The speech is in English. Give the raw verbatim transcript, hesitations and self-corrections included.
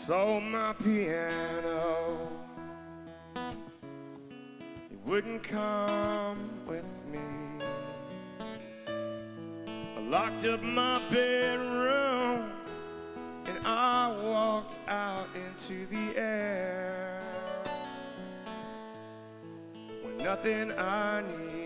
sold my piano. You wouldn't come with me. I locked up my bedroom and I walked out into the air when nothing I need